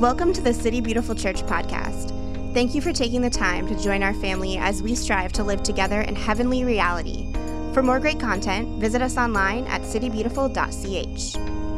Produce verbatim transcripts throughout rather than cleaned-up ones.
Welcome to the City Beautiful Church podcast. Thank you for taking the time to join our family as we strive to live together in heavenly reality. For more great content, visit us online at city beautiful dot c h.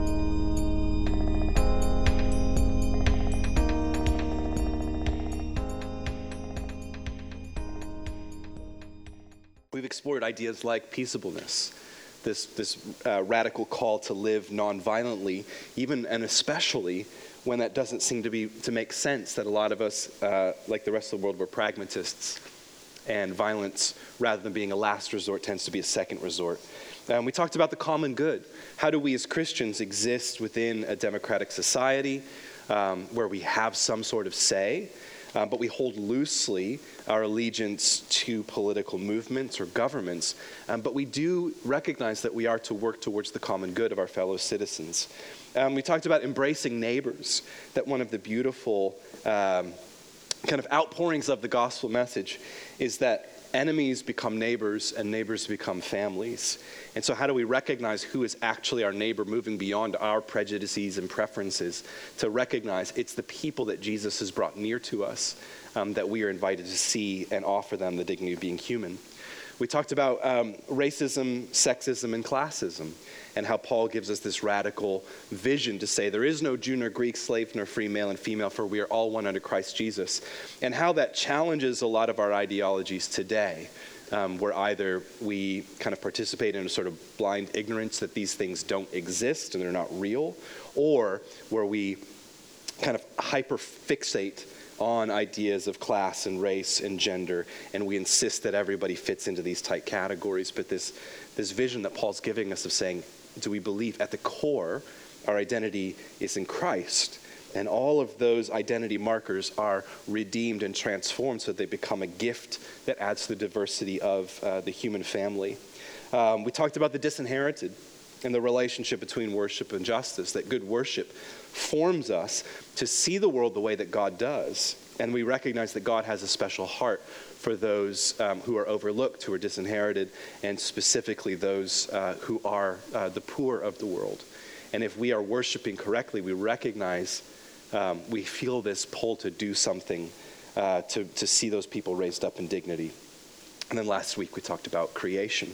We've explored ideas like peaceableness, this, this uh, radical call to live nonviolently, even and especially when that doesn't seem to be to make sense, that a lot of us, uh, like the rest of the world, we're pragmatists, and violence, rather than being a last resort, tends to be a second resort. Um, we talked about the common good. How do we as Christians exist within a democratic society um, where we have some sort of say, uh, but we hold loosely our allegiance to political movements or governments, um, but we do recognize that we are to work towards the common good of our fellow citizens. Um, we talked about embracing neighbors, that one of the beautiful um, kind of outpourings of the gospel message is that enemies become neighbors and neighbors become families. And so how do we recognize who is actually our neighbor, moving beyond our prejudices and preferences to recognize it's the people that Jesus has brought near to us um, that we are invited to see and offer them the dignity of being human. We talked about um, racism, sexism, and classism, and how Paul gives us this radical vision to say there is no Jew nor Greek, slave nor free, male and female, for we are all one under Christ Jesus, and how that challenges a lot of our ideologies today, um, where either we kind of participate in a sort of blind ignorance that these things don't exist and they're not real, or where we kind of hyper-fixate on ideas of class and race and gender, and we insist that everybody fits into these tight categories. But this, this vision that Paul's giving us of saying, do we believe at the core our identity is in Christ? And all of those identity markers are redeemed and transformed so that they become a gift that adds to the diversity of uh, the human family. Um, we talked about the disinherited and the relationship between worship and justice, that good worship forms us to see the world the way that God does. And we recognize that God has a special heart for those um, who are overlooked, who are disinherited, and specifically those uh, who are uh, the poor of the world. And if we are worshiping correctly, we recognize, um, we feel this pull to do something uh, to, to see those people raised up in dignity. And then last week we talked about creation.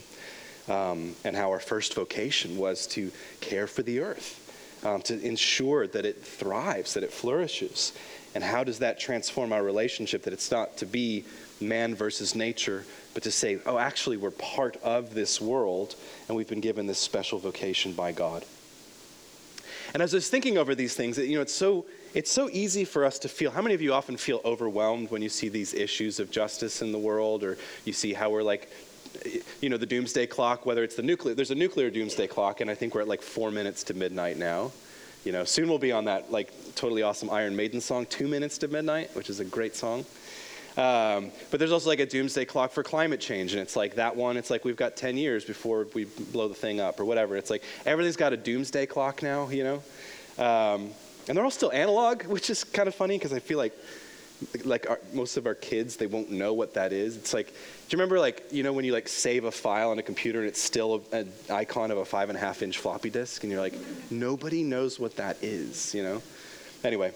Um, and how our first vocation was to care for the earth, um, to ensure that it thrives, that it flourishes. And how does that transform our relationship, that it's not to be man versus nature, but to say, oh, actually we're part of this world, and we've been given this special vocation by God. And as I was thinking over these things, you know, it's so it's so easy for us to feel. How many of you often feel overwhelmed when you see these issues of justice in the world, or you see how we're like, you know, the doomsday clock, whether it's the nuclear, there's a nuclear doomsday clock, and I think we're at like four minutes to midnight now. You know, soon we'll be on that like totally awesome Iron Maiden song, Two Minutes to Midnight, which is a great song. Um, but there's also like a doomsday clock for climate change, and it's like that one, it's like we've got ten years before we blow the thing up or whatever. It's like everything's got a doomsday clock now, you know? Um, and they're all still analog, which is kind of funny because I feel like like our, most of our kids, they won't know what that is. It's like, do you remember like, you know, when you like save a file on a computer and it's still a, an icon of a five and a half inch floppy disk, and you're like, nobody knows what that is, you know? Anyway,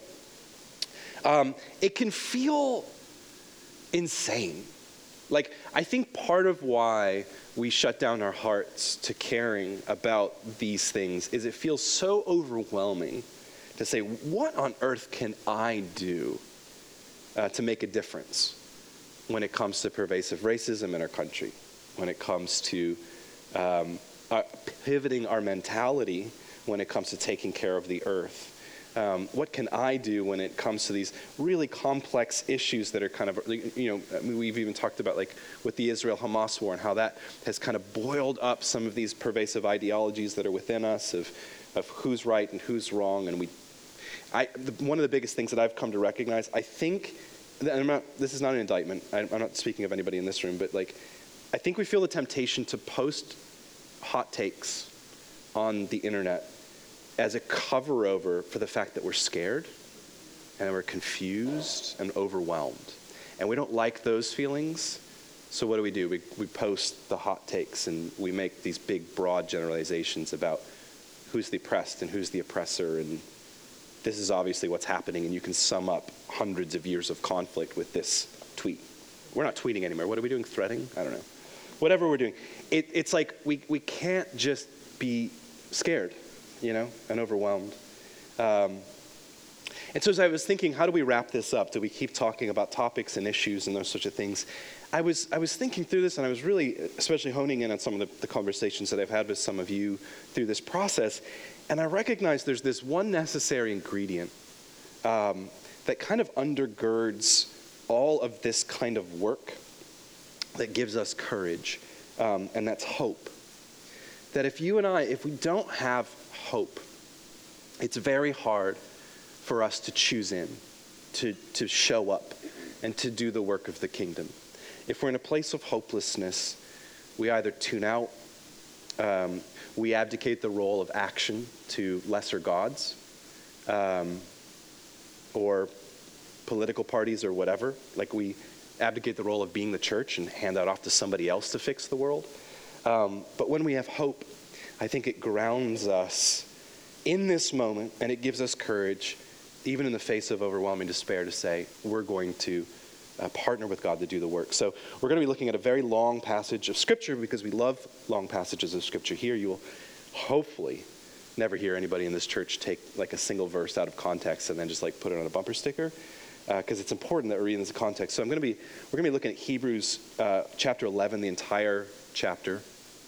um, it can feel insane. Like, I think part of why we shut down our hearts to caring about these things is it feels so overwhelming to say, what on earth can I do Uh, to make a difference when it comes to pervasive racism in our country, when it comes to um, uh, pivoting our mentality when it comes to taking care of the earth. Um, what can I do when it comes to these really complex issues that are kind of, you know, I mean, we've even talked about like with the Israel-Hamas war and how that has kind of boiled up some of these pervasive ideologies that are within us of, of who's right and who's wrong. And we I, the, one of the biggest things that I've come to recognize, I think, and I'm not, this is not an indictment, I'm, I'm not speaking of anybody in this room, but like, I think we feel the temptation to post hot takes on the internet as a cover over for the fact that we're scared and we're confused and overwhelmed. And we don't like those feelings, so what do we do? We, we post the hot takes and we make these big, broad generalizations about who's the oppressed and who's the oppressor, and this is obviously what's happening, and you can sum up hundreds of years of conflict with this tweet. We're not tweeting anymore. What are we doing? Threading? I don't know. Whatever we're doing. It, it's like we, we can't just be scared, you know, and overwhelmed. Um, and so as I was thinking, how do we wrap this up? Do we keep talking about topics and issues and those sorts of things? I was I was thinking through this, and I was really, especially honing in on some of the, the conversations that I've had with some of you through this process, and I recognized there's this one necessary ingredient um, that kind of undergirds all of this kind of work that gives us courage, um, and that's hope. That if you and I, if we don't have hope, it's very hard for us to choose in, to, to show up, and to do the work of the kingdom. If we're in a place of hopelessness, we either tune out, um, we abdicate the role of action to lesser gods, um, or political parties or whatever. Like we abdicate the role of being the church and hand that off to somebody else to fix the world. Um, but when we have hope, I think it grounds us in this moment, and it gives us courage, even in the face of overwhelming despair, to say, we're going to uh, partner with God to do the work. So we're going to be looking at a very long passage of Scripture, because we love long passages of Scripture here. You will hopefully never hear anybody in this church take like a single verse out of context and then just like put it on a bumper sticker, because uh, it's important that we read in this context. So I'm going to be, we're going to be looking at Hebrews uh, chapter eleven, the entire chapter,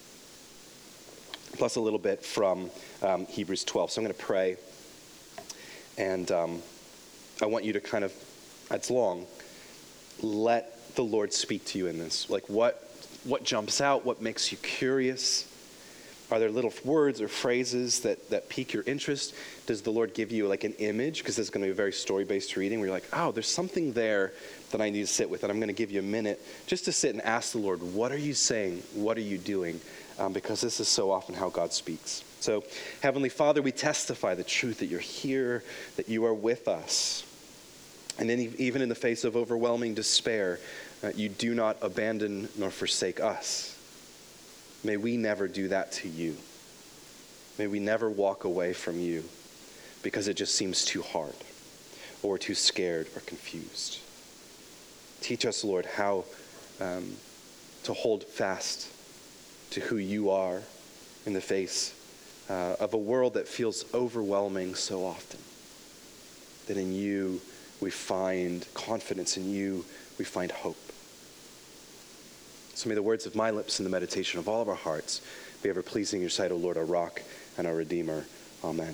plus a little bit from um, Hebrews twelve. So I'm going to pray, and um, I want you to kind of, it's long, let the Lord speak to you in this. Like what, what jumps out, what makes you curious? Are there little words or phrases that, that pique your interest? Does the Lord give you like an image? Because this is going to be a very story-based reading where you're like, oh, there's something there that I need to sit with. And I'm going to give you a minute just to sit and ask the Lord, what are you saying? What are you doing? Um, because this is so often how God speaks. So, Heavenly Father, we testify the truth that you're here, that you are with us. And then even in the face of overwhelming despair, uh, you do not abandon nor forsake us. May we never do that to you. May we never walk away from you because it just seems too hard or too scared or confused. Teach us, Lord, how um, to hold fast to who you are in the face uh, of a world that feels overwhelming so often. That in you we find confidence, in you we find hope. So may the words of my lips and the meditation of all of our hearts be ever pleasing in your sight, O Lord, our rock and our Redeemer. Amen.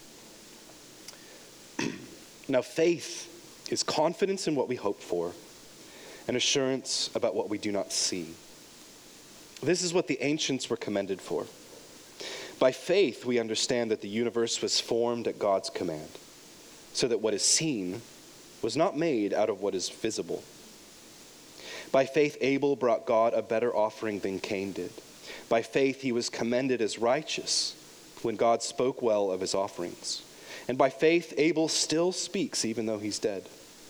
Now, faith is confidence in what we hope for and assurance about what we do not see. This is what the ancients were commended for. By faith, we understand that the universe was formed at God's command, so that what is seen was not made out of what is visible. By faith, Abel brought God a better offering than Cain did. By faith, he was commended as righteous when God spoke well of his offerings. And by faith, Abel still speaks even though he's dead.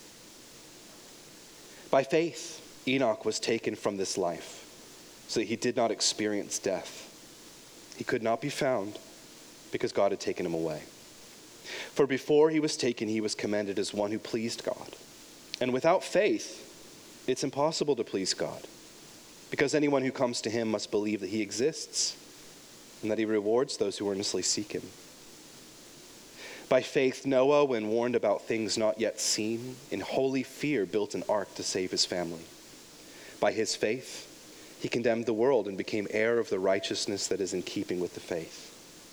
By faith, Enoch was taken from this life so that he did not experience death. He could not be found because God had taken him away. For before he was taken, he was commended as one who pleased God. And without faith, it's impossible to please God, because anyone who comes to him must believe that he exists and that he rewards those who earnestly seek him. By faith, Noah, when warned about things not yet seen, in holy fear built an ark to save his family. By his faith, he condemned the world and became heir of the righteousness that is in keeping with the faith.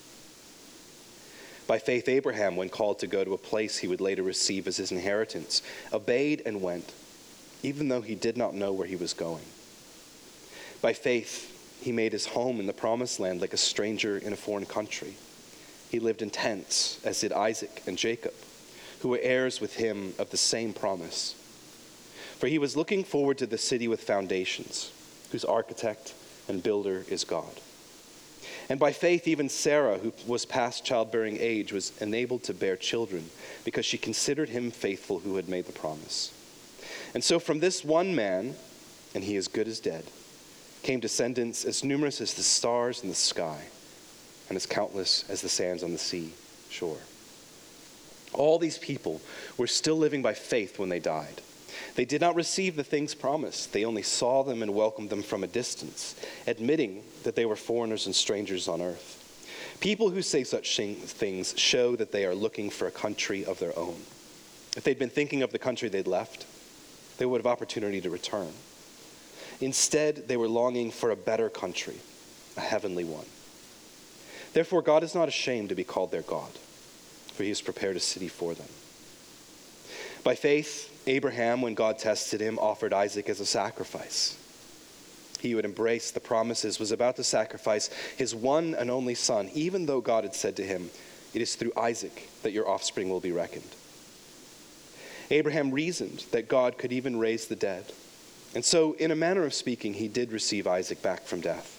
By faith, Abraham, when called to go to a place he would later receive as his inheritance, obeyed and went, even though he did not know where he was going. By faith, he made his home in the promised land like a stranger in a foreign country. He lived in tents, as did Isaac and Jacob, who were heirs with him of the same promise. For he was looking forward to the city with foundations, whose architect and builder is God. And by faith, even Sarah, who was past childbearing age, was enabled to bear children, because she considered him faithful who had made the promise. And so from this one man, and he is good as dead, came descendants as numerous as the stars in the sky, and as countless as the sands on the sea shore. All these people were still living by faith when they died. They did not receive the things promised. They only saw them and welcomed them from a distance, admitting that they were foreigners and strangers on earth. People who say such things show that they are looking for a country of their own. If they'd been thinking of the country they'd left, they would have opportunity to return. Instead, they were longing for a better country, a heavenly one. Therefore, God is not ashamed to be called their God, for he has prepared a city for them. By faith, Abraham, when God tested him, offered Isaac as a sacrifice. He who had embraced the promises was about to sacrifice his one and only son, even though God had said to him, "It is through Isaac that your offspring will be reckoned." Abraham reasoned that God could even raise the dead. And so, in a manner of speaking, he did receive Isaac back from death.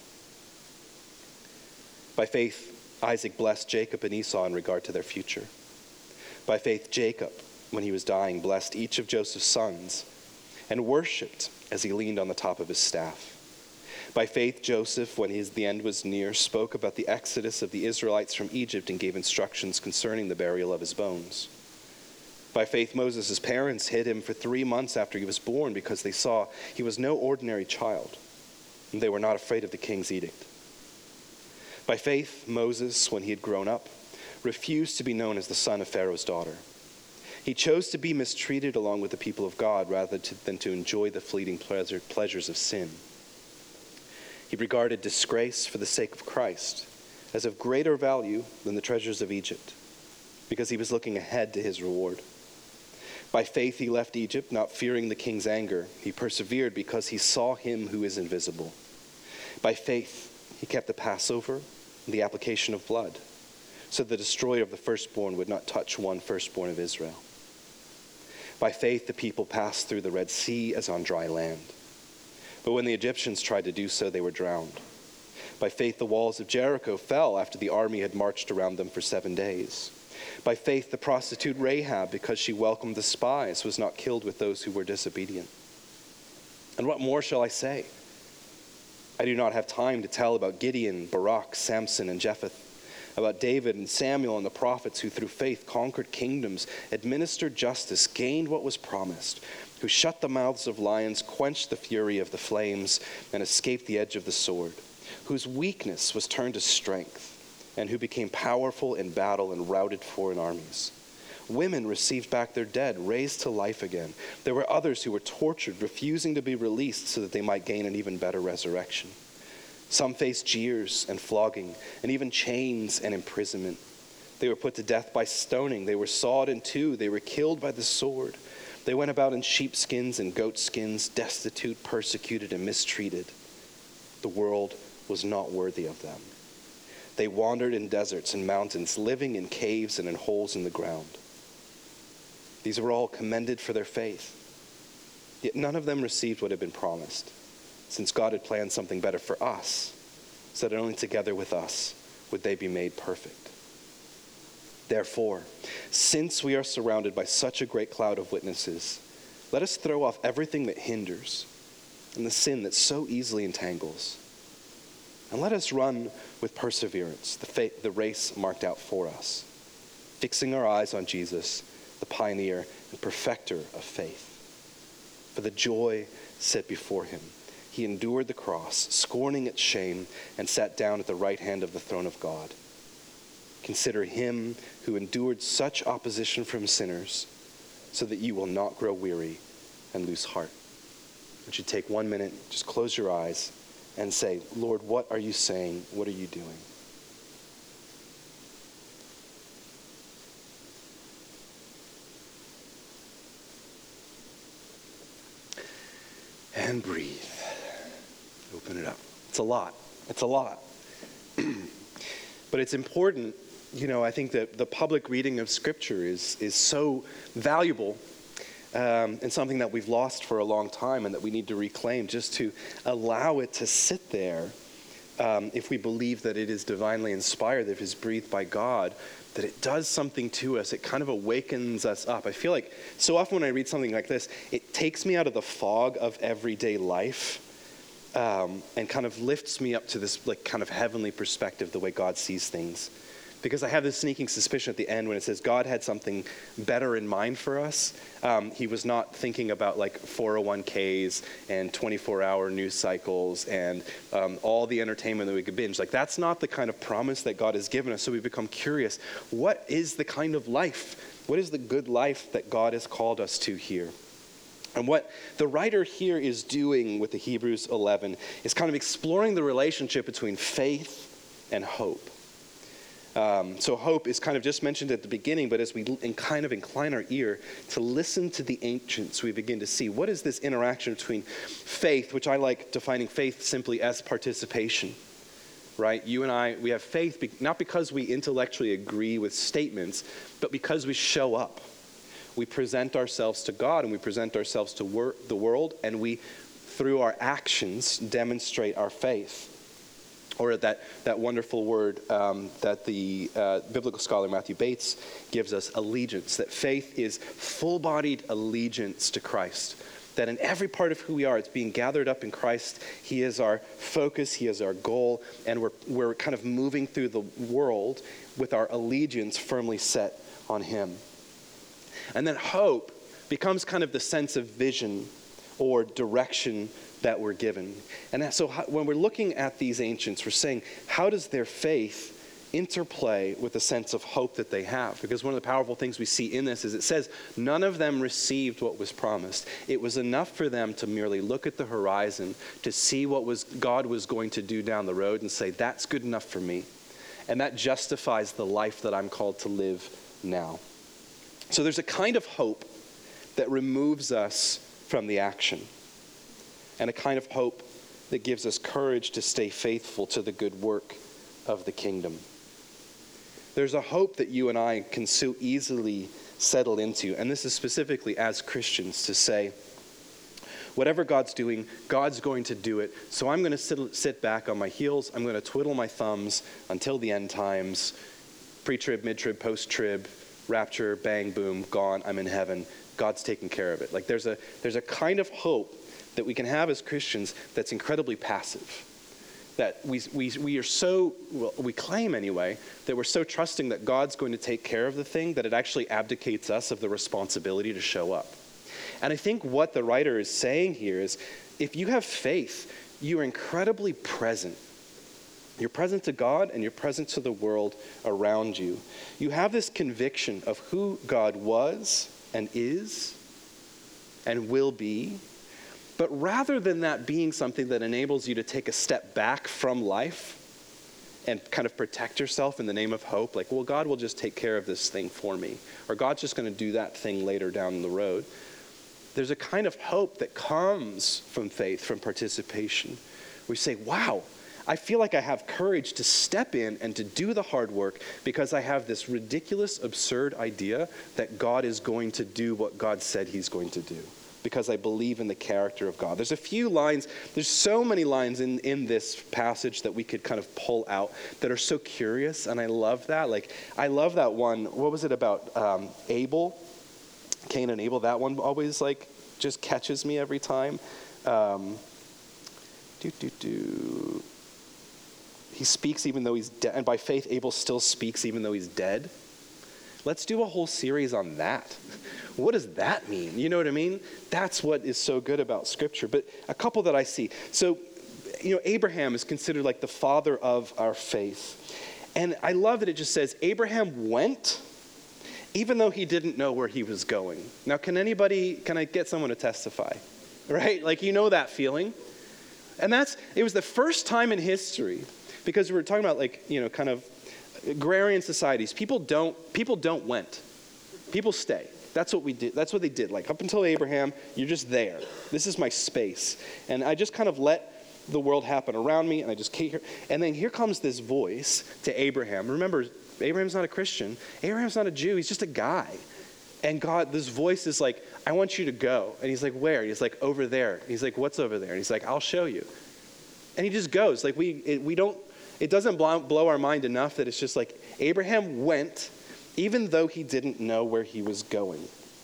By faith, Isaac blessed Jacob and Esau in regard to their future. By faith, Jacob, when he was dying, blessed each of Joseph's sons and worshipped as he leaned on the top of his staff. By faith, Joseph, when his, the end was near, spoke about the exodus of the Israelites from Egypt and gave instructions concerning the burial of his bones. By faith, Moses' parents hid him for three months after he was born because they saw he was no ordinary child, and they were not afraid of the king's edict. By faith, Moses, when he had grown up, refused to be known as the son of Pharaoh's daughter. He chose to be mistreated along with the people of God rather to, than to enjoy the fleeting pleasure, pleasures of sin. He regarded disgrace for the sake of Christ as of greater value than the treasures of Egypt, because he was looking ahead to his reward. By faith he left Egypt, not fearing the king's anger. He persevered because he saw him who is invisible. By faith he kept the Passover and the application of blood, so the destroyer of the firstborn would not touch one firstborn of Israel. By faith the people passed through the Red Sea as on dry land. But when the Egyptians tried to do so, they were drowned. By faith the walls of Jericho fell after the army had marched around them for seven days. By faith the prostitute Rahab, because she welcomed the spies, was not killed with those who were disobedient. And what more shall I say? I do not have time to tell about Gideon, Barak, Samson, and Jephthah, about David and Samuel and the prophets who through faith conquered kingdoms, administered justice, gained what was promised, who shut the mouths of lions, quenched the fury of the flames, and escaped the edge of the sword, whose weakness was turned to strength, and who became powerful in battle and routed foreign armies. Women received back their dead, raised to life again. There were others who were tortured, refusing to be released so that they might gain an even better resurrection. Some faced jeers and flogging, and even chains and imprisonment. They were put to death by stoning. They were sawed in two. They were killed by the sword. They went about in sheepskins and goatskins, destitute, persecuted, and mistreated. The world was not worthy of them. They wandered in deserts and mountains, living in caves and in holes in the ground. These were all commended for their faith. Yet none of them received what had been promised, since God had planned something better for us, so that only together with us would they be made perfect. Therefore, since we are surrounded by such a great cloud of witnesses, let us throw off everything that hinders and the sin that so easily entangles. And let us run with perseverance the, fa- the race marked out for us, fixing our eyes on Jesus, the pioneer and perfecter of faith. For the joy set before him, he endured the cross, scorning its shame, and sat down at the right hand of the throne of God. Consider him who endured such opposition from sinners, so that you will not grow weary and lose heart. Would you take one minute, just close your eyes, and say, Lord, what are you saying? What are you doing? And breathe. Open it up. It's a lot. It's a lot. But it's important, you know, I think that the public reading of Scripture is, is so valuable um, and something that we've lost for a long time and that we need to reclaim, just to allow it to sit there. Um, if we believe that it is divinely inspired, that it is breathed by God, that it does something to us. It kind of awakens us up. I feel like so often when I read something like this, it takes me out of the fog of everyday life um, and kind of lifts me up to this like kind of heavenly perspective, the way God sees things. Because I have this sneaking suspicion at the end when it says God had something better in mind for us. Um, he was not thinking about like four oh one k's and twenty-four hour news cycles and um, all the entertainment that we could binge. Like that's not the kind of promise that God has given us. So we become curious, what is the kind of life? What is the good life that God has called us to here? And what the writer here is doing with the Hebrews eleven is kind of exploring the relationship between faith and hope. Um, so hope is kind of just mentioned at the beginning, but as we in kind of incline our ear to listen to the ancients, we begin to see what is this interaction between faith, which I like defining faith simply as participation, right? You and I, we have faith be- not because we intellectually agree with statements, but because we show up. We present ourselves to God and we present ourselves to wor- the world, and we, through our actions, demonstrate our faith. Or that, that wonderful word um, that the uh, biblical scholar Matthew Bates gives us, allegiance. That faith is full-bodied allegiance to Christ. That in every part of who we are, it's being gathered up in Christ. He is our focus, he is our goal, and we're, we're kind of moving through the world with our allegiance firmly set on him. And then hope becomes kind of the sense of vision or direction that we're given. And that, so how, when we're looking at these ancients, we're saying, how does their faith interplay with the sense of hope that they have? Because one of the powerful things we see in this is it says, none of them received what was promised. It was enough for them to merely look at the horizon, to see what was God was going to do down the road and say, that's good enough for me. And that justifies the life that I'm called to live now. So there's a kind of hope that removes us from the action, and a kind of hope that gives us courage to stay faithful to the good work of the kingdom. There's a hope that you and I can so easily settle into, and this is specifically as Christians, to say, whatever God's doing, God's going to do it, so I'm going to sit, sit back on my heels, I'm going to twiddle my thumbs until the end times, pre-trib, mid-trib, post-trib, rapture, bang, boom, gone, I'm in heaven, God's taking care of it. Like there's a there's a kind of hope that we can have as Christians that's incredibly passive. That we we we are so, well, we claim anyway, that we're so trusting that God's going to take care of the thing that it actually abdicates us of the responsibility to show up. And I think what the writer is saying here is, if you have faith, you are incredibly present. You're present to God and you're present to the world around you. You have this conviction of who God was and is and will be. But rather than that being something that enables you to take a step back from life and kind of protect yourself in the name of hope, like, well, God will just take care of this thing for me, or God's just going to do that thing later down the road. There's a kind of hope that comes from faith, from participation. We say, wow, I feel like I have courage to step in and to do the hard work because I have this ridiculous, absurd idea that God is going to do what God said he's going to do, because I believe in the character of God. There's a few lines, there's so many lines in, in this passage that we could kind of pull out that are so curious, and I love that. Like, I love that one. What was it about um, Abel? Cain and Abel, that one always like just catches me every time. Um, do, do, do. He speaks even though he's dead, and by faith Abel still speaks even though he's dead. Let's do a whole series on that. What does that mean? You know what I mean? That's what is so good about Scripture. But a couple that I see. So, you know, Abraham is considered like the father of our faith. And I love that it just says, Abraham went, even though he didn't know where he was going. Now, can anybody, can I get someone to testify? Right? Like, you know that feeling? And that's, it was the first time in history, because we were talking about like, you know, kind of agrarian societies. People don't, people don't went. People stay. That's what we did. That's what they did. Like up until Abraham, you're just there. This is my space. And I just kind of let the world happen around me, and I just came here. And then here comes this voice to Abraham. Remember, Abraham's not a Christian. Abraham's not a Jew. He's just a guy. And God, this voice is like, I want you to go. And he's like, where? He's like, over there. And he's like, what's over there? And he's like, I'll show you. And he just goes. Like we, it, we don't, it doesn't blow, blow our mind enough that it's just like, Abraham went, even though he didn't know where he was going.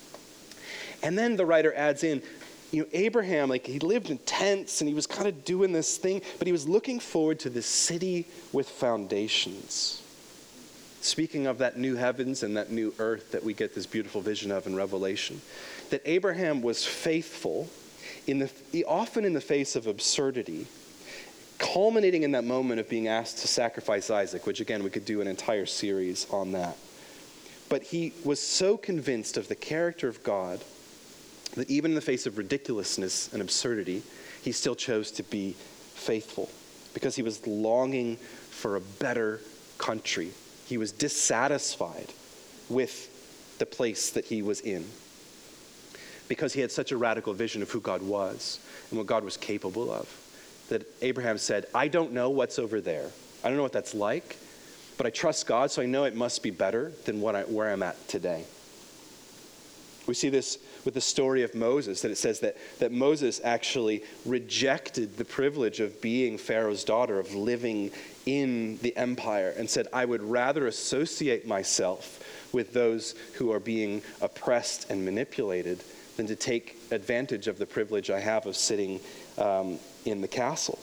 And then the writer adds in, you know, Abraham, like he lived in tents and he was kind of doing this thing, but he was looking forward to this city with foundations. speaking of that new heavens and that new earth that we get this beautiful vision of in Revelation, that Abraham was faithful, in the, often in the face of absurdity, culminating in that moment of being asked to sacrifice Isaac, which again, we could do an entire series on that. But he was so convinced of the character of God that even in the face of ridiculousness and absurdity, he still chose to be faithful because he was longing for a better country. He was dissatisfied with the place that he was in because he had such a radical vision of who God was and what God was capable of, that Abraham said, I don't know what's over there. I don't know what that's like, but I trust God, so I know it must be better than what I, where I'm at today. We see this with the story of Moses, that it says that, that Moses actually rejected the privilege of being Pharaoh's daughter, of living in the empire, and said, I would rather associate myself with those who are being oppressed and manipulated than to take advantage of the privilege I have of sitting um, in the castle.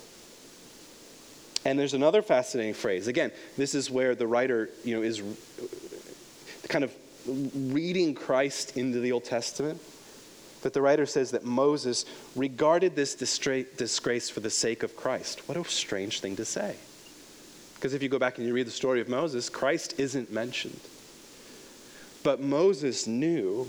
And there's another fascinating phrase. Again, this is where the writer, you know, is kind of reading Christ into the Old Testament. But the writer says that Moses regarded this disgrace for the sake of Christ. What a strange thing to say. Because if you go back and you read the story of Moses, Christ isn't mentioned. But Moses knew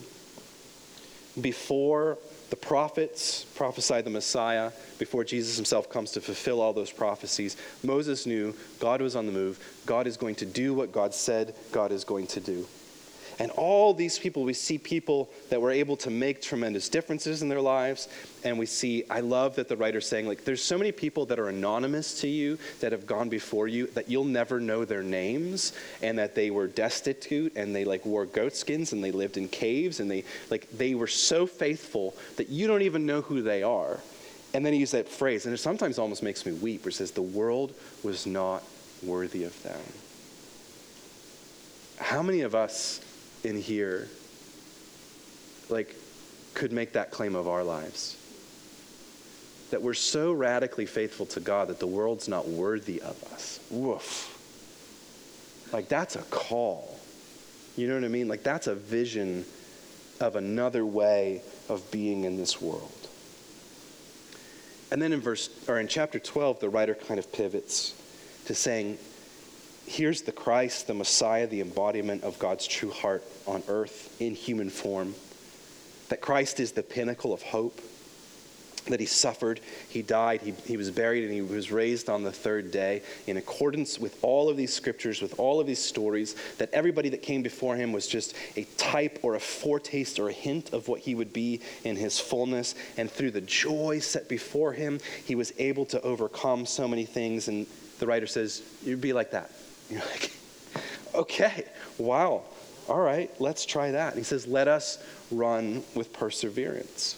before the prophets prophesied the Messiah, before Jesus himself comes to fulfill all those prophecies, Moses knew God was on the move. God is going to do what God said God is going to do. And all these people, we see people that were able to make tremendous differences in their lives. And we see, I love that the writer's saying, like, there's so many people that are anonymous to you, that have gone before you, that you'll never know their names, and that they were destitute, and they like wore goat skins, and they lived in caves, and they like they were so faithful that you don't even know who they are. And then he used that phrase, and it sometimes almost makes me weep, where it says, the world was not worthy of them. How many of us in here like could make that claim of our lives, that we're so radically faithful to God that the world's not worthy of us? Woof. Like, that's a call. You know what I mean? Like, that's a vision of another way of being in this world. And then in verse or in chapter twelve, the writer kind of pivots to saying, here's the Christ, the Messiah, the embodiment of God's true heart on earth in human form. That Christ is the pinnacle of hope. That he suffered, he died, he, he was buried, and he was raised on the third day in accordance with all of these scriptures, with all of these stories, that everybody that came before him was just a type or a foretaste or a hint of what he would be in his fullness. And through the joy set before him, he was able to overcome so many things. And the writer says, you'd be like that. You're like, okay, wow, all right, let's try that. And he says, let us run with perseverance.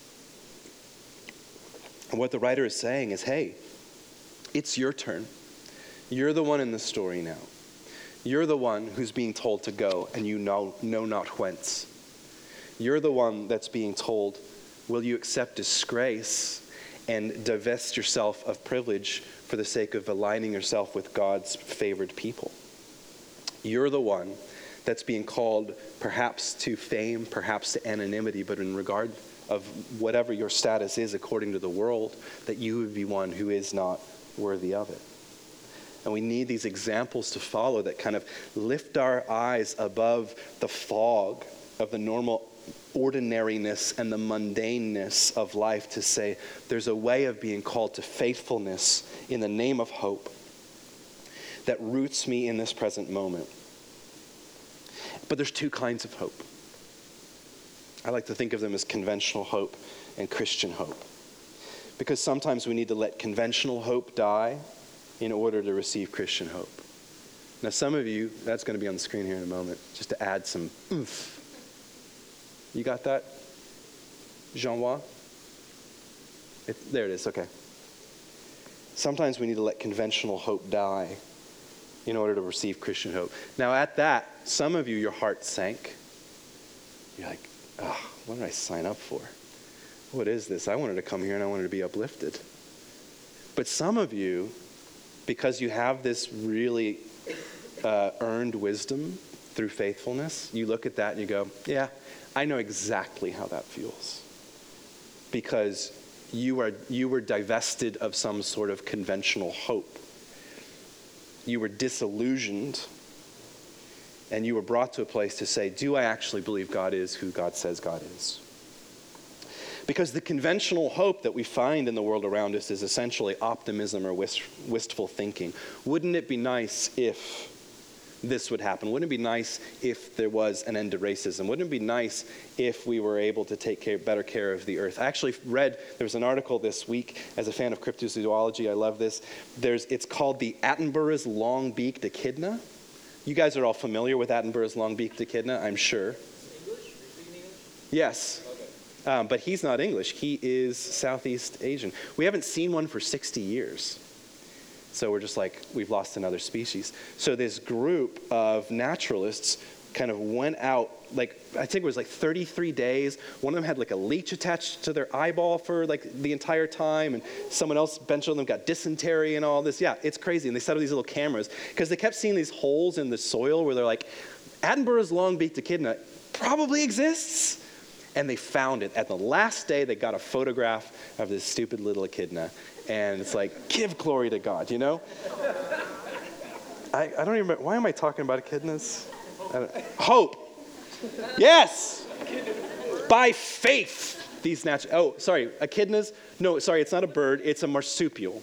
And what the writer is saying is, hey, it's your turn. You're the one in the story now. You're the one who's being told to go, and you know, know not whence. You're the one that's being told, will you accept disgrace and divest yourself of privilege for the sake of aligning yourself with God's favored people? You're the one that's being called perhaps to fame, perhaps to anonymity, but in regard of whatever your status is according to the world, that you would be one who is not worthy of it. And we need these examples to follow that kind of lift our eyes above the fog of the normal ordinariness and the mundaneness of life to say, there's a way of being called to faithfulness in the name of hope that roots me in this present moment. But there's two kinds of hope. I like to think of them as conventional hope and Christian hope. Because sometimes we need to let conventional hope die in order to receive Christian hope. Now some of you, that's going to be on the screen here in a moment, just to add some oomph. You got that? Jean-Wa? It, there it is, okay. Sometimes we need to let conventional hope die in order to receive Christian hope. Now at that, some of you, your heart sank. You're like, oh, what did I sign up for? What is this? I wanted to come here and I wanted to be uplifted. But some of you, because you have this really uh, earned wisdom through faithfulness, you look at that and you go, yeah, I know exactly how that feels. Because you are you were divested of some sort of conventional hope. You were disillusioned, and you were brought to a place to say, do I actually believe God is who God says God is? Because the conventional hope that we find in the world around us is essentially optimism or wist- wistful thinking. Wouldn't it be nice if this would happen? Wouldn't it be nice if there was an end to racism? Wouldn't it be nice if we were able to take care, better care of the earth? I actually read, there was an article this week, as a fan of cryptozoology, I love this. There's, it's called the Attenborough's long-beaked echidna. You guys are all familiar with Attenborough's long-beaked echidna, I'm sure. English? Speaking English? Yes. Okay. Um, but he's not English. He is Southeast Asian. We haven't seen one for sixty years. So we're just like, we've lost another species. So this group of naturalists kind of went out, like, I think it was like thirty-three days. One of them had like a leech attached to their eyeball for like the entire time. And someone else, a bunch of them got dysentery and all this. Yeah, it's crazy. And they set up these little cameras because they kept seeing these holes in the soil where they're like, Attenborough's long-beaked echidna probably exists. And they found it. At the last day, they got a photograph of this stupid little echidna. And it's like, give glory to God, you know? I, I don't even remember, why am I talking about echidnas? I don't, hope. Yes. By faith, these natural, oh, sorry, echidnas? No, sorry, it's not a bird, it's a marsupial.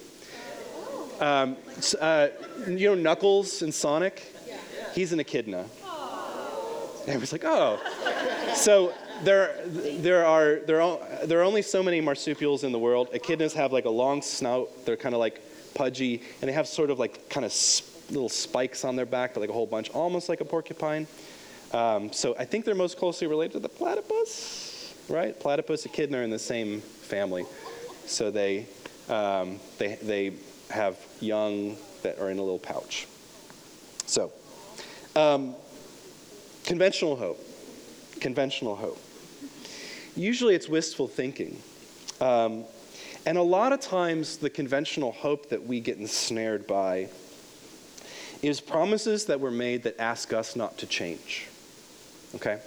Um, uh, you know Knuckles in Sonic? He's an echidna. And everyone's like, oh. So there, there are there are there are only so many marsupials in the world. Echidnas have like a long snout. They're kind of like pudgy, and they have sort of like kind of sp- little spikes on their back, like a whole bunch, almost like a porcupine. Um, so I think they're most closely related to the platypus, right? Platypus, echidna are in the same family. So they um, they they have young that are in a little pouch. So um, conventional hope. Conventional hope. Usually it's wistful thinking. Um, and a lot of times the conventional hope that we get ensnared by is promises that were made that ask us not to change. Okay?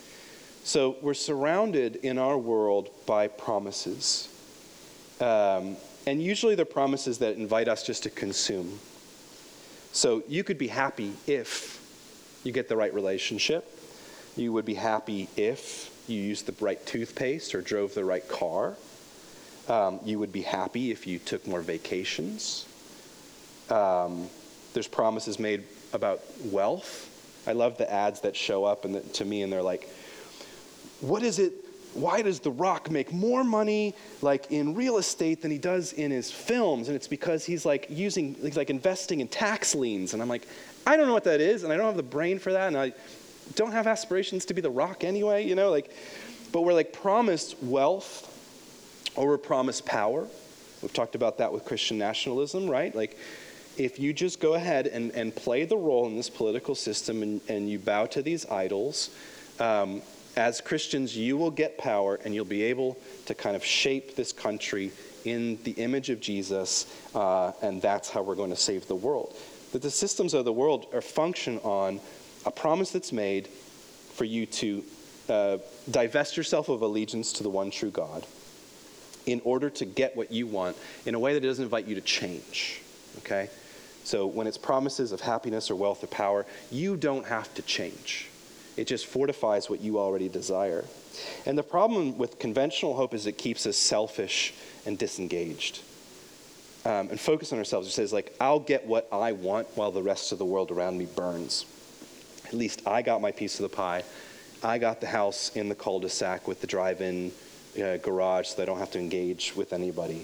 So we're surrounded in our world by promises. Um, and usually they're promises that invite us just to consume. So you could be happy if you get the right relationship. You would be happy if you used the right toothpaste or drove the right car. Um, you would be happy if you took more vacations. Um, there's promises made about wealth. I love the ads that show up and the, to me, and they're like, what is it? Why does The Rock make more money like in real estate than he does in his films? And it's because he's like using, he's like investing in tax liens. And I'm like, I don't know what that is, and I don't have the brain for that, and I don't have aspirations to be The Rock anyway, you know, like, but we're like promised wealth or we're promised power. We've talked about that with Christian nationalism, right? Like, if you just go ahead and, and play the role in this political system and, and you bow to these idols, um, as Christians, you will get power and you'll be able to kind of shape this country in the image of Jesus, uh, and that's how we're going to save the world. That the systems of the world are function on a promise that's made for you to uh, divest yourself of allegiance to the one true God in order to get what you want in a way that doesn't invite you to change, okay? So when it's promises of happiness or wealth or power, you don't have to change. It just fortifies what you already desire. And the problem with conventional hope is it keeps us selfish and disengaged. Um, and focus on ourselves. It says, like, I'll get what I want while the rest of the world around me burns. At least I got my piece of the pie. I got the house in the cul-de-sac with the drive-in uh, garage so I don't have to engage with anybody.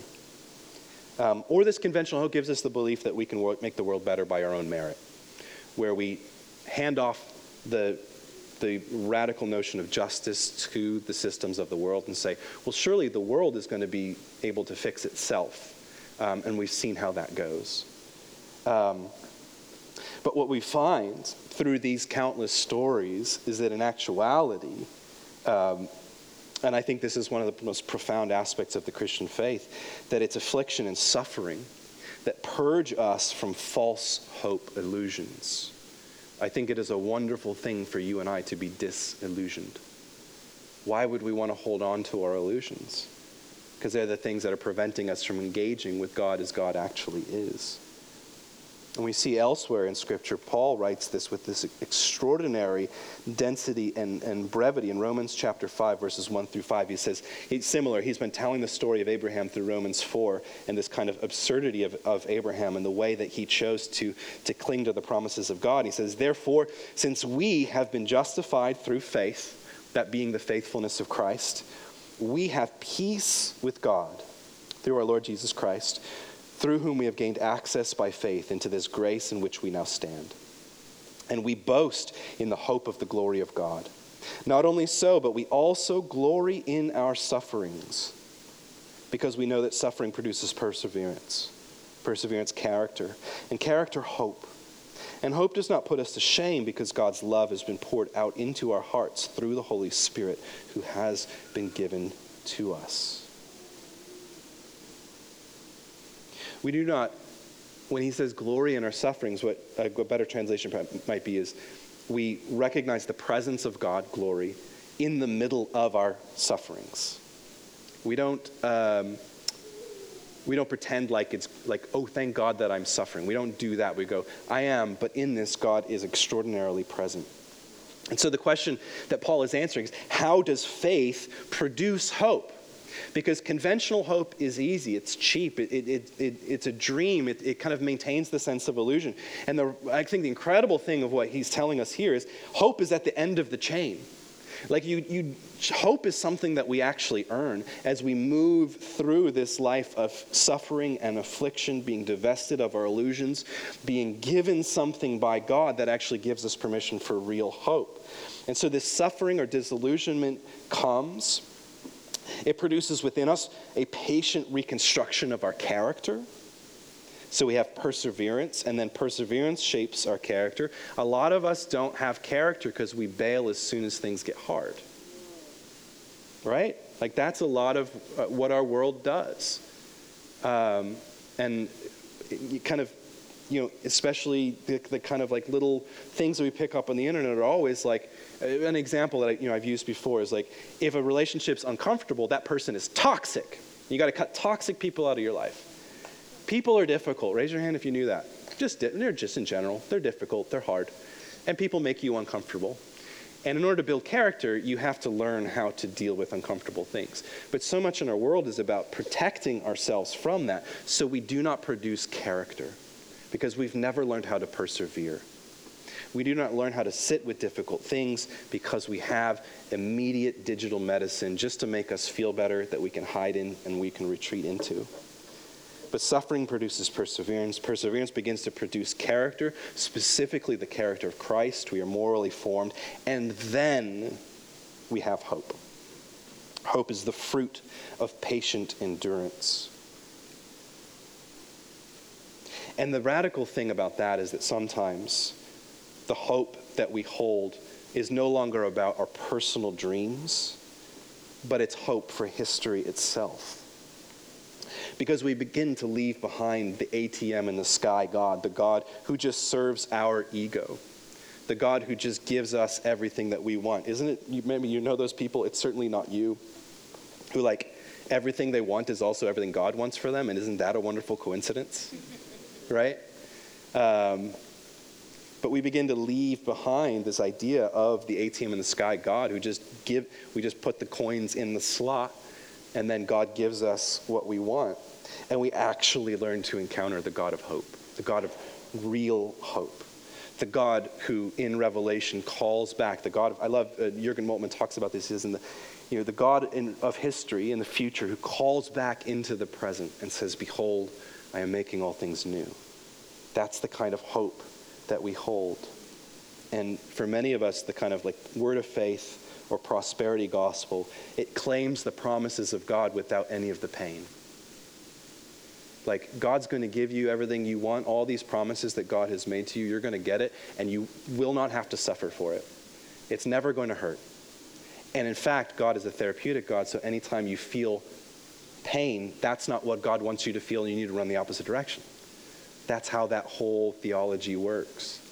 Um, or this conventional hope gives us the belief that we can work, make the world better by our own merit, where we hand off the, the radical notion of justice to the systems of the world and say, well, surely the world is going to be able to fix itself. Um, and we've seen how that goes. Um, but what we find through these countless stories is that in actuality, um, and I think this is one of the most profound aspects of the Christian faith, that it's affliction and suffering that purge us from false hope illusions. I think it is a wonderful thing for you and I to be disillusioned. Why would we want to hold on to our illusions? Because they're the things that are preventing us from engaging with God as God actually is. And we see elsewhere in Scripture, Paul writes this with this extraordinary density and, and brevity. In Romans chapter five, verses one through five, he says, he's similar. He's been telling the story of Abraham through Romans four and this kind of absurdity of, of Abraham and the way that he chose to, to cling to the promises of God. He says, therefore, since we have been justified through faith, that being the faithfulness of Christ, we have peace with God through our Lord Jesus Christ, through whom we have gained access by faith into this grace in which we now stand. And we boast in the hope of the glory of God. Not only so, but we also glory in our sufferings, because we know that suffering produces perseverance. Perseverance, character. And character, hope. And hope does not put us to shame, because God's love has been poured out into our hearts through the Holy Spirit who has been given to us. We do not, when he says glory in our sufferings, what a better translation might be is we recognize the presence of God, glory, in the middle of our sufferings. We don't um, we don't pretend like it's like, oh, thank God that I'm suffering. We don't do that. We go, I am, but in this, God is extraordinarily present. And so the question that Paul is answering is, how does faith produce hope? Because conventional hope is easy, it's cheap, it, it, it, it, it's a dream, it, it kind of maintains the sense of illusion. And the, I think the incredible thing of what he's telling us here is hope is at the end of the chain. Like you, you, hope is something that we actually earn as we move through this life of suffering and affliction, being divested of our illusions, being given something by God that actually gives us permission for real hope. And so this suffering or disillusionment comes. It produces within us a patient reconstruction of our character. So we have perseverance, and then perseverance shapes our character. A lot of us don't have character because we bail as soon as things get hard. Right? Like that's a lot of uh, what our world does. Um, and you kind of, you know, especially the, the kind of like little things that we pick up on the internet are always like, an example that I, you know, I've used before is like, if a relationship's uncomfortable, that person is toxic. You got to cut toxic people out of your life. People are difficult. Raise your hand if you knew that. Just they're just in general. They're difficult. They're hard. And people make you uncomfortable. And in order to build character, you have to learn how to deal with uncomfortable things. But so much in our world is about protecting ourselves from that so we do not produce character, because we've never learned how to persevere. We do not learn how to sit with difficult things because we have immediate digital medicine just to make us feel better that we can hide in and we can retreat into. But suffering produces perseverance. Perseverance begins to produce character, specifically the character of Christ. We are morally formed. And then we have hope. Hope is the fruit of patient endurance. And the radical thing about that is that sometimes the hope that we hold is no longer about our personal dreams, but it's hope for history itself. Because we begin to leave behind the A T M in the sky God, the God who just serves our ego, the God who just gives us everything that we want. Isn't it, you, maybe you know those people, it's certainly not you, who like everything they want is also everything God wants for them, and isn't that a wonderful coincidence? Right? Um, But we begin to leave behind this idea of the A T M in the sky God who just give, we just put the coins in the slot and then God gives us what we want. And we actually learn to encounter the God of hope, the God of real hope, the God who in Revelation calls back, the God of, I love, uh, Jürgen Moltmann talks about this, is in the, you know, the God in, of history in the future who calls back into the present and says, behold, I am making all things new. That's the kind of hope that we hold. And for many of us, the kind of like word of faith or prosperity gospel, it claims the promises of God without any of the pain. Like God's going to give you everything you want, all these promises that God has made to you, you're going to get it, and you will not have to suffer for it. It's never going to hurt. And in fact, God is a therapeutic God, so anytime you feel pain, that's not what God wants you to feel, and you need to run the opposite direction. That's how that whole theology works.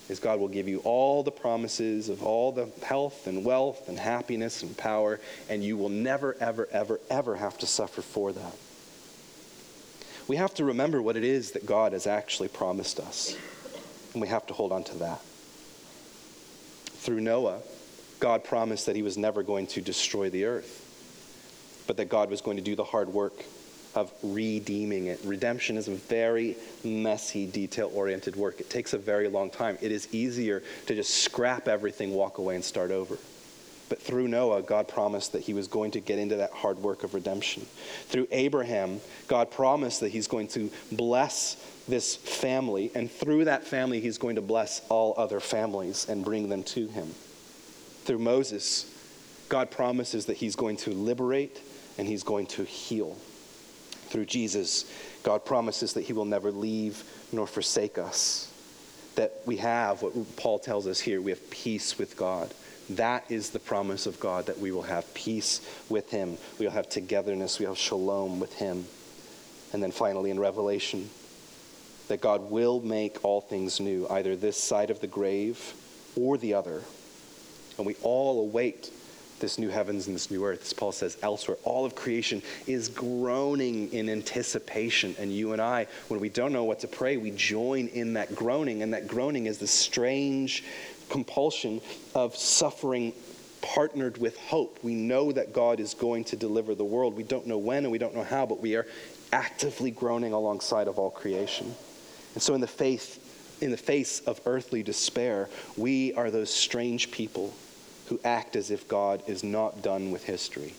is God will give you all the promises of all the health and wealth and happiness and power, and you will never, ever, ever, ever have to suffer for that. We have to remember what it is that God has actually promised us, and we have to hold on to that. Through Noah, God promised that he was never going to destroy the earth, but that God was going to do the hard work of redeeming it. Redemption is a very messy, detail-oriented work. It takes a very long time. It is easier to just scrap everything, walk away, and start over. But through Noah, God promised that he was going to get into that hard work of redemption. Through Abraham, God promised that he's going to bless this family, and through that family, he's going to bless all other families and bring them to him. Through Moses, God promises that he's going to liberate and he's going to heal. Through Jesus, God promises that he will never leave nor forsake us. That we have what Paul tells us here, we have peace with God. That is the promise of God, that we will have peace with him. We will have togetherness. We will have shalom with him. And then finally in Revelation, that God will make all things new, either this side of the grave or the other. And we all await this new heavens and this new earth. As Paul says elsewhere, all of creation is groaning in anticipation. And you and I, when we don't know what to pray, we join in that groaning. And that groaning is the strange compulsion of suffering partnered with hope. We know that God is going to deliver the world. We don't know when and we don't know how, but we are actively groaning alongside of all creation. And so in the faith, in the face of earthly despair, we are those strange people who act as if God is not done with history.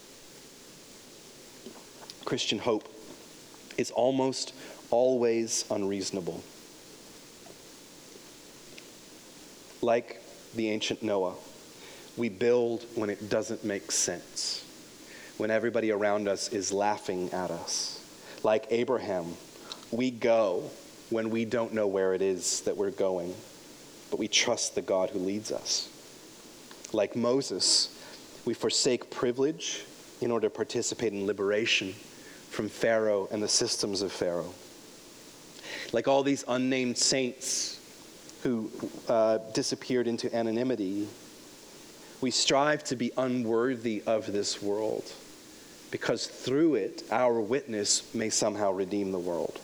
Christian hope is almost always unreasonable. Like the ancient Noah, we build when it doesn't make sense, when everybody around us is laughing at us. Like Abraham, we go when we don't know where it is that we're going, but we trust the God who leads us. Like Moses, we forsake privilege in order to participate in liberation from Pharaoh and the systems of Pharaoh. Like all these unnamed saints who uh, disappeared into anonymity, we strive to be unworthy of this world, because through it, our witness may somehow redeem the world.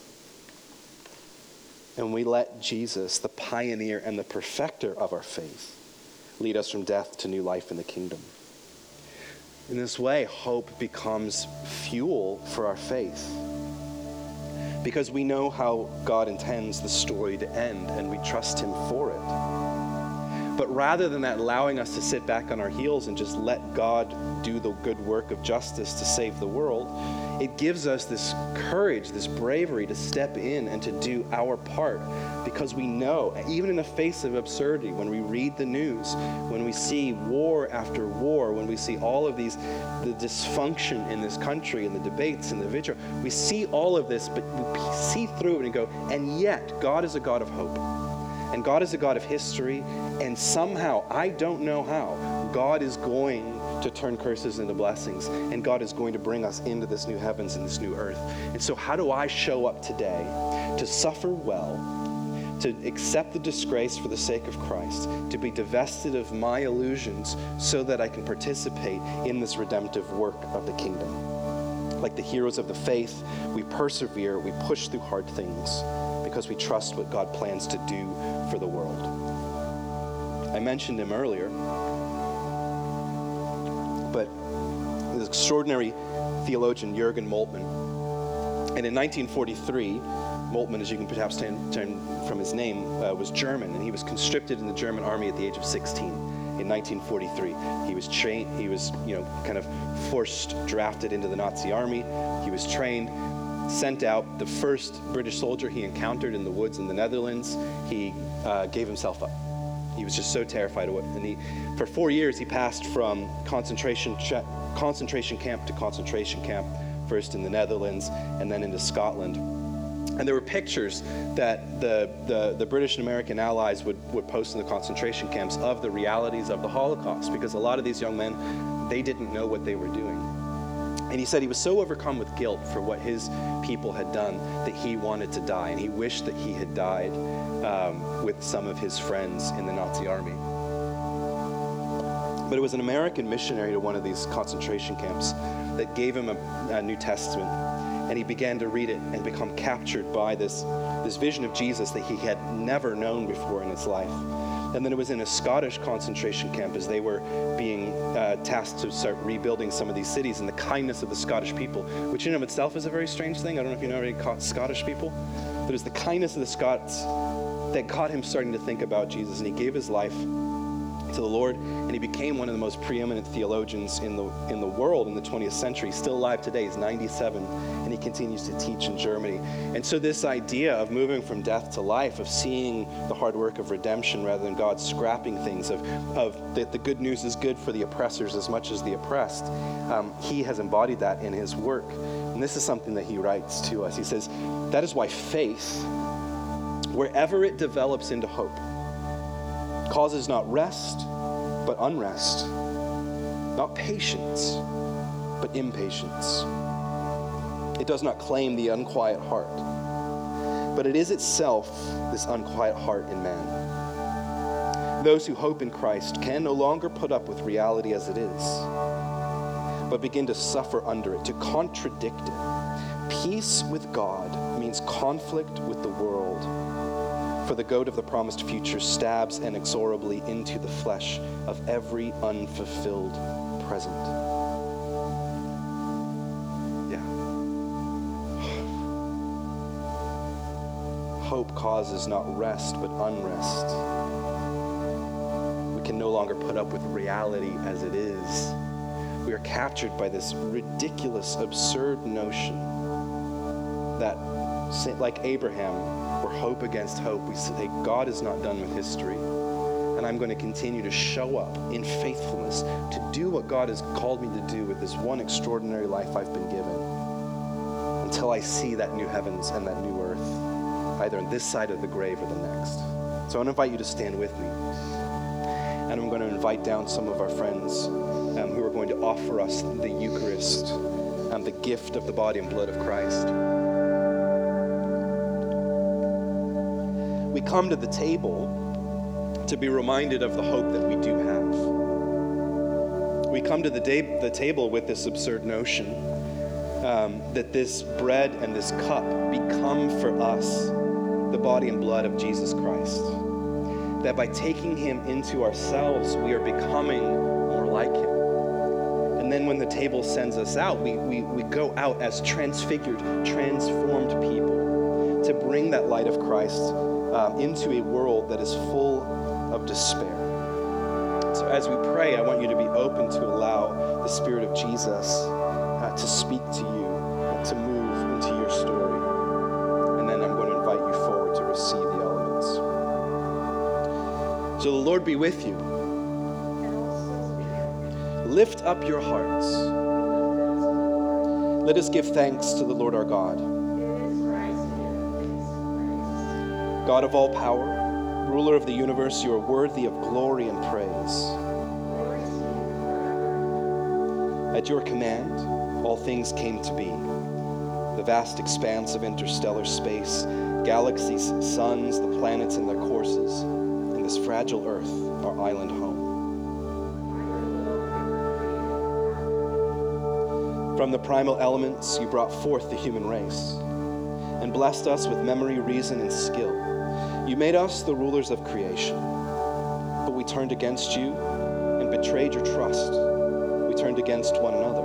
And we let Jesus, the pioneer and the perfecter of our faith, lead us from death to new life in the kingdom. In this way, hope becomes fuel for our faith, because we know how God intends the story to end, and we trust him for it. But rather than that allowing us to sit back on our heels and just let God do the good work of justice to save the world, it gives us this courage, this bravery to step in and to do our part, because we know, even in the face of absurdity, when we read the news, when we see war after war, when we see all of these, the dysfunction in this country and the debates and the vitriol, we see all of this, but we see through it and go, and yet God is a God of hope. And God is a God of history, and somehow, I don't know how, God is going to turn curses into blessings, and God is going to bring us into this new heavens and this new earth. And so how do I show up today to suffer well, to accept the disgrace for the sake of Christ, to be divested of my illusions so that I can participate in this redemptive work of the kingdom? Like the heroes of the faith, we persevere, we push through hard things, because we trust what God plans to do for the world. I mentioned him earlier, but this extraordinary theologian, Jürgen Moltmann. And in nineteen forty-three, Moltmann, as you can perhaps turn from his name, uh, was German, and he was conscripted in the German army at the age of sixteen. In nineteen forty-three, he was trained. He was, you know, kind of forced, drafted into the Nazi army. He was trained, sent out. The first British soldier he encountered in the woods in the Netherlands, he uh, gave himself up. He was just so terrified of it. And he, for four years, he passed from concentration ch- concentration camp to concentration camp, first in the Netherlands and then into Scotland. And there were pictures that the, the, the British and American allies would, would post in the concentration camps of the realities of the Holocaust, because a lot of these young men, they didn't know what they were doing. And he said he was so overcome with guilt for what his people had done that he wanted to die. And he wished that he had died um, with some of his friends in the Nazi army. But it was an American missionary to one of these concentration camps that gave him a, a New Testament. And he began to read it and become captured by this, this vision of Jesus that he had never known before in his life. And then it was in a Scottish concentration camp as they were being uh, tasked to start rebuilding some of these cities, and the kindness of the Scottish people, which in and of itself is a very strange thing. I don't know if you know any Scottish people, but it was the kindness of the Scots that got him starting to think about Jesus, and he gave his life to the Lord, and he became one of the most preeminent theologians in the in the world in the twentieth century. He's still alive today. He's ninety-seven, and he continues to teach in Germany. And so this idea of moving from death to life, of seeing the hard work of redemption rather than God scrapping things, of, of that the good news is good for the oppressors as much as the oppressed, um, he has embodied that in his work. And this is something that he writes to us. He says, that is why faith, wherever it develops into hope, causes not rest, but unrest, not patience, but impatience. It does not claim the unquiet heart, but it is itself this unquiet heart in man. Those who hope in Christ can no longer put up with reality as it is, but begin to suffer under it, to contradict it. Peace with God means conflict with the world. For the goad of the promised future stabs inexorably into the flesh of every unfulfilled present. Yeah. Hope causes not rest, but unrest. We can no longer put up with reality as it is. We are captured by this ridiculous, absurd notion that, like Abraham, hope against hope, we say God is not done with history, and I'm going to continue to show up in faithfulness to do what God has called me to do with this one extraordinary life I've been given until I see that new heavens and that new earth, either on this side of the grave or the next. So I want to invite you to stand with me, and I'm going to invite down some of our friends um, who are going to offer us the Eucharist, um, the gift of the body and blood of Christ. We come to the table to be reminded of the hope that we do have. We come to the, day, the table with this absurd notion um, that this bread and this cup become for us the body and blood of Jesus Christ. That by taking him into ourselves, we are becoming more like him. And then when the table sends us out, we, we, we go out as transfigured, transformed people to bring that light of Christ Um, into a world that is full of despair. So as we pray, I want you to be open to allow the Spirit of Jesus uh, to speak to you, uh, to move into your story. And then I'm going to invite you forward to receive the elements. So the Lord be with you. Lift up your hearts. Let us give thanks to the Lord our God. God of all power, ruler of the universe, you are worthy of glory and praise. At your command, all things came to be. The vast expanse of interstellar space, galaxies, suns, the planets and their courses, and this fragile earth, our island home. From the primal elements, you brought forth the human race and blessed us with memory, reason, and skill. You made us the rulers of creation, but we turned against you and betrayed your trust. We turned against one another.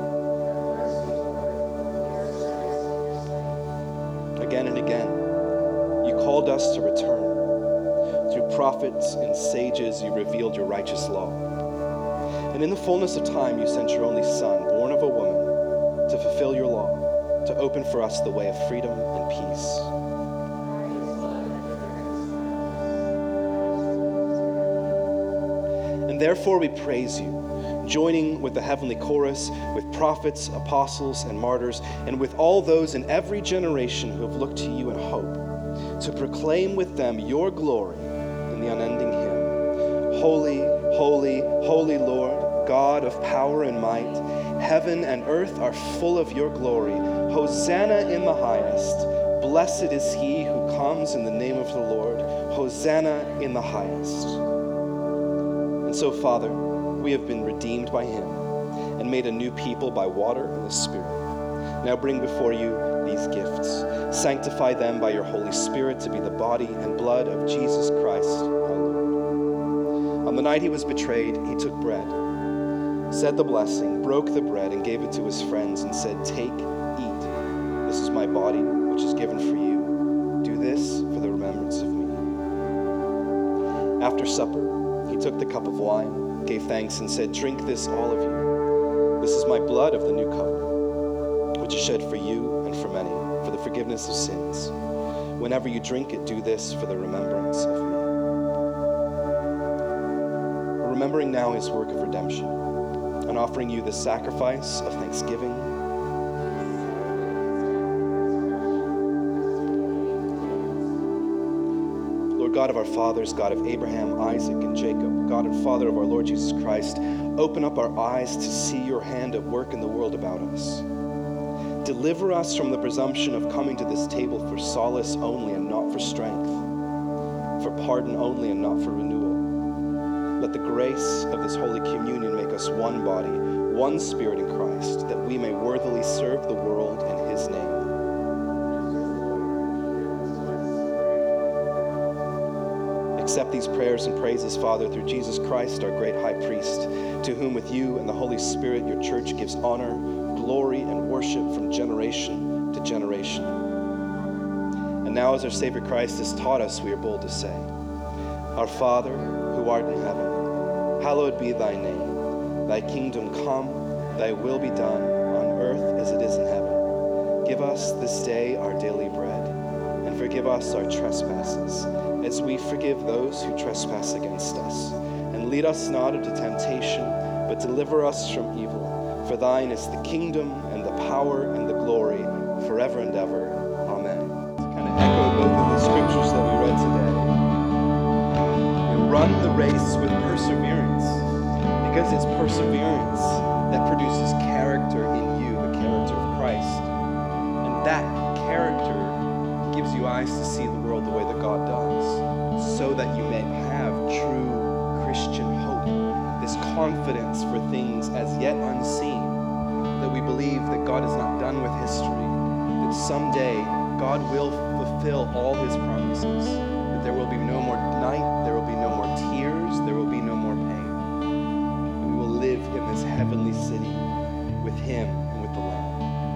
Again and again, you called us to return. Through prophets and sages, you revealed your righteous law. And in the fullness of time, you sent your only Son, born of a woman, to fulfill your law, to open for us the way of freedom and peace. Therefore we praise you, joining with the heavenly chorus, with prophets, apostles, and martyrs, and with all those in every generation who have looked to you in hope, to proclaim with them your glory in the unending hymn. Holy, holy, holy Lord, God of power and might, Heaven and earth are full of your glory. Hosanna in the highest. Blessed is he who comes in the name of the Lord. Hosanna in the highest. And so, Father, we have been redeemed by him and made a new people by water and the Spirit. Now bring before you these gifts. Sanctify them by your Holy Spirit to be the body and blood of Jesus Christ our Lord. On the night he was betrayed, he took bread, said the blessing, broke the bread, and gave it to his friends and said, "Take, eat. This is my body, which is given for you. Do this for the remembrance of me." After supper, he took the cup of wine, gave thanks, and said, "Drink this, all of you. This is my blood of the new covenant, which is shed for you and for many, for the forgiveness of sins. Whenever you drink it, do this for the remembrance of me." We're remembering now his work of redemption and offering you the sacrifice of thanksgiving. Lord God of our fathers, God of Abraham, Isaac, and Jacob, God and Father of our Lord Jesus Christ, open up our eyes to see your hand at work in the world about us. Deliver us from the presumption of coming to this table for solace only and not for strength, for pardon only and not for renewal. Let the grace of this Holy Communion make us one body, one Spirit in Christ, that we may worthily serve the world in his name. Accept these prayers and praises, Father, through Jesus Christ, our great high priest, to whom with you and the Holy Spirit your church gives honor, glory, and worship from generation to generation. And now, as our Savior Christ has taught us, we are bold to say, "Our Father, who art in heaven, hallowed be thy name. Thy kingdom come, thy will be done, on earth as it is in heaven. Give us this day our daily bread, and forgive us our trespasses, as we forgive those who trespass against us. And lead us not into temptation, but deliver us from evil. For thine is the kingdom and the power and the glory forever and ever. Amen." To kind of echo both of the scriptures that we read today. You run the race with perseverance, because it's perseverance that produces character in you, the character of Christ. And that character gives you eyes to see the world the way that God does, so that you may have true Christian hope, this confidence for things as yet unseen, that we believe that God is not done with history, that someday God will fulfill all his promises, that there will be no more night, there will be no more tears, there will be no more pain. And we will live in this heavenly city with him and with the Lamb.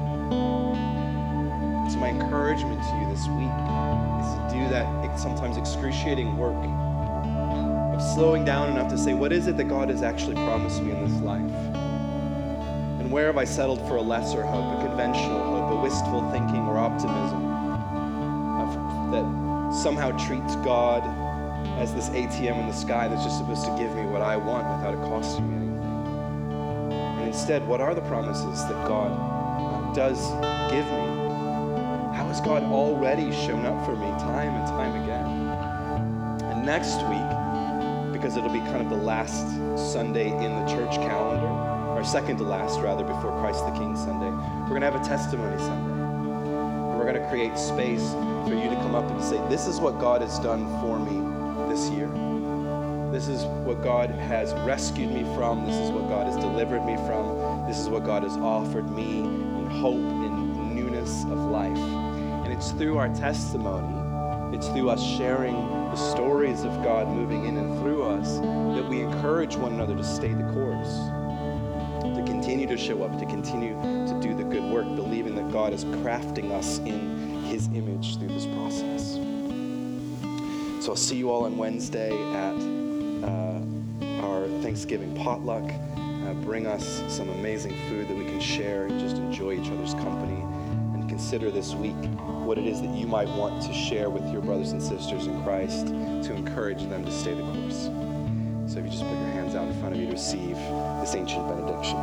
So my encouragement to you this week is to do that sometimes excruciating work of slowing down enough to say, what is it that God has actually promised me in this life? And where have I settled for a lesser hope, a conventional hope, a wistful thinking or optimism of, that somehow treats God as this A T M in the sky that's just supposed to give me what I want without it costing me anything? And instead, what are the promises that God does give me? How has God already shown up for me time and time again? And next week, because it'll be kind of the last Sunday in the church calendar, or second to last rather, before Christ the King Sunday, we're going to have a testimony Sunday. And we're going to create space for you to come up and say, this is what God has done for me this year. This is what God has rescued me from. This is what God has delivered me from. This is what God has offered me in hope, in newness of life. And it's through our testimony, it's through us sharing the stories of God moving in and through us that we encourage one another to stay the course, to continue to show up, to continue to do the good work, believing that God is crafting us in his image through this process. So I'll see you all on Wednesday at uh, our Thanksgiving potluck. Uh, bring us some amazing food that we can share and just enjoy each other's company, and consider this week what it is that you might want to share with your brothers and sisters in Christ to encourage them to stay the course. So if you just put your hands out in front of you to receive this ancient benediction.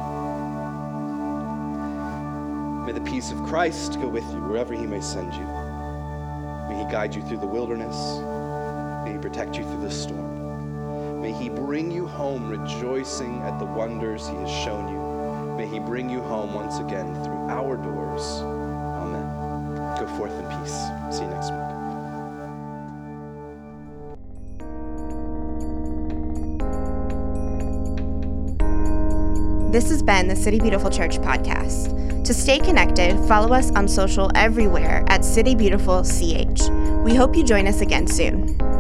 May the peace of Christ go with you wherever he may send you. May he guide you through the wilderness. May he protect you through the storm. May he bring you home rejoicing at the wonders he has shown you. May he bring you home once again through our doors. Amen. Go forth in peace. See you next week. This has been the City Beautiful Church podcast. To stay connected, follow us on social everywhere at City Beautiful C H. We hope you join us again soon.